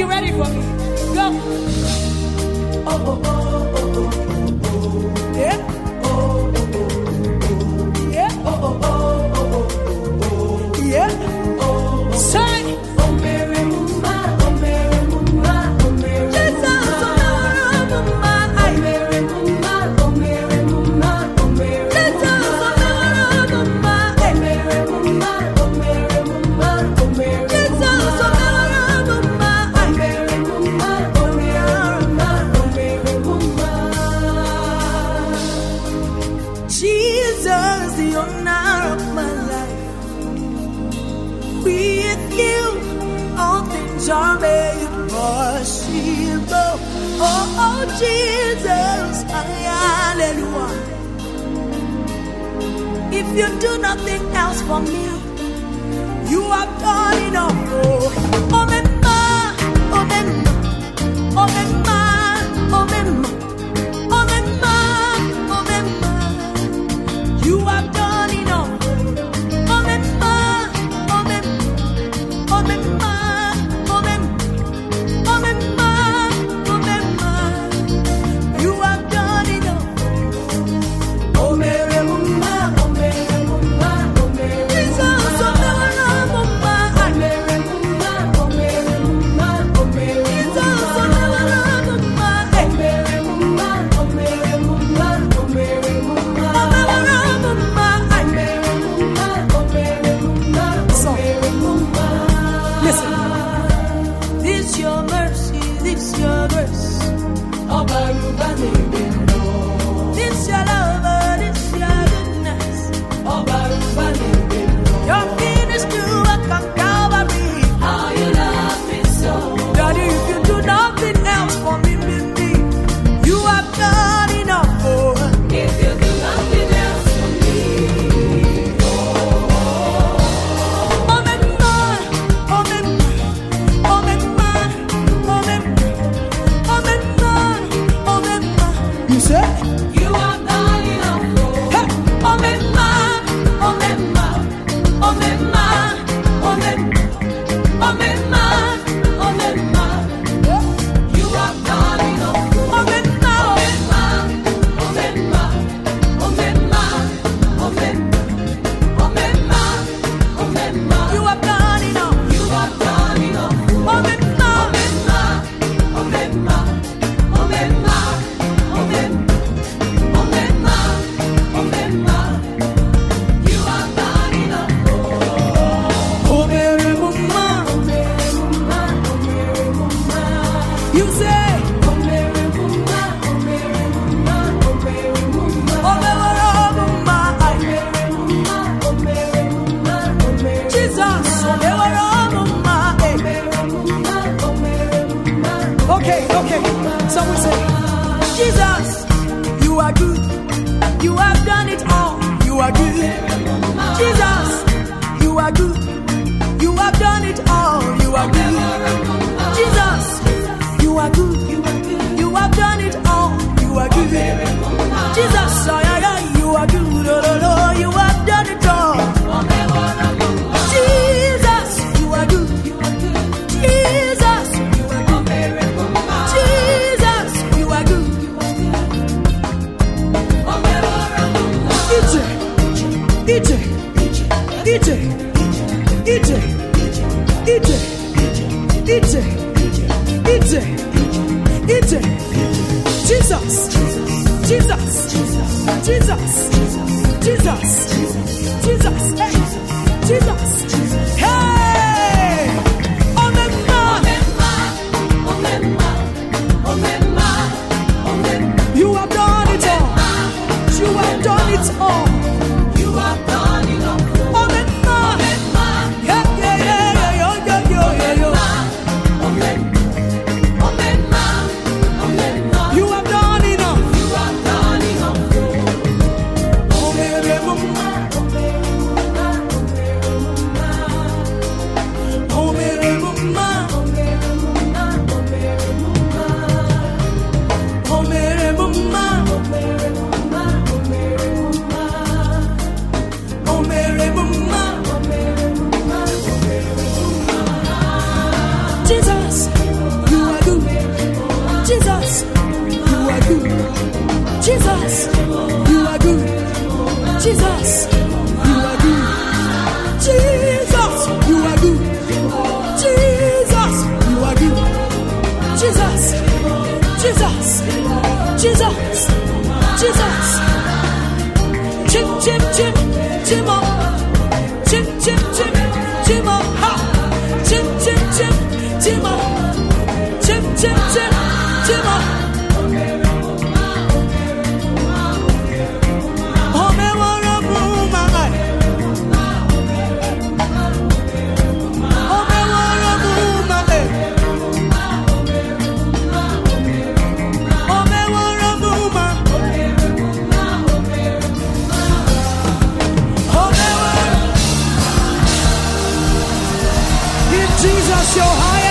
you ready for me? Go. Oh, oh, oh, oh, oh, oh, oh. Yeah. Oh, oh, oh, oh, oh. Yeah. Oh, oh, oh, oh, oh, oh. Yeah. Oh, say. Oh, Mary, Mama, oh, Mary, Mama, oh, Mary, Jesus, oh, Mama, oh, Mary, Mama, oh, Mary, Mama, oh, Mary, Jesus, oh, Mama, oh, Mary, Mama, oh, Mary, Mama, oh, Mary, Jesus, oh, Mama, oh, Mary, Mama, oh, Mary, Mama. Jesus, the owner of my life. With you, all things are made possible. Oh, oh, Jesus, hallelujah. If you do nothing else for me, you have done enough. Oh, oh, mema, oh, mema, oh, mema, oh, mema, oh, mema, oh, mema. You have done enough. Oh, mema, oh, mema, oh, mema, oh, mema, oh, mema, oh, mema. You have done enough. Oh, Mary, Mama, oh, Mary, Mama, oh, Mary, Jesus, oh, Mary, Mama, oh, Mary, Mama, oh, Mary, Mama, oh, Mary, Jesus, oh, Mary, Mama, oh, Mary, Mama, oh, Mary, Mama, oh, Mary, Mama, oh, Mary, Mama, oh, Mary, Mama, oh, Mary, Mama, oh, Mary, Mama. Listen, this your mercy, this your grace. Oh, Baruba, this your love, this your goodness. Oh, Baruba, your finish to work on Calvary. How you love me so. Daddy, if you do nothing else for me, you have done enough. Oh, if you do nothing else for me, oh, my man, oh, my man, oh, my man, oh, my man, oh, my man, oh, my man. You say? You have done enough. Hey, oh, my man, oh, my man, oh, my man, oh, my man, oh, my man, oh, my man. You have done enough. Oh, my man, oh, my man, oh, my man, oh, my man, oh, my man, oh, my man, oh, my man. You have done enough. You have done enough. Oh, my man, oh, my man, oh, my man, oh, my man, oh, my man, oh, my man, oh, my man. You have done enough. Oh, Mary, Mama, oh, Mary, Mama, oh, Mary, Mama. You say, oh, Mary, Mama, oh, Mary, Mama, oh, Mary, Mama. Oh, Mary, Mama, oh, Mary, Mama, oh, Mary, Mama, oh, Mary. Jesus, oh, Mary, Mama, eh. Oh, Mary, Mama. Okay. So we say, Jesus, you are good. You have done it all. You are good. Jesus, you are good. You have done it all. You are good. Jesus, you are good. You have done it all. You are good. Jesus, you are good. Oh, you have done it all. Jesus, you are good. Jesus, you are good. Jesus, you are good. Jesus. Hey! Oh, you have done it all. You have done it all. You have done it all. Oh, yeah. You have done it all. You have done it all. Oh, Cause you're high